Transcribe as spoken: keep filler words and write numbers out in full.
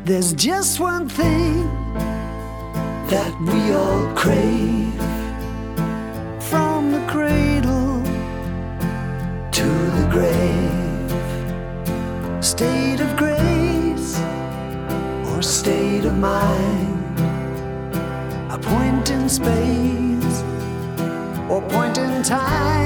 There's just one thing that we all crave, from the cradle to the grave. State of grace or state of mind, a point in space or point in time.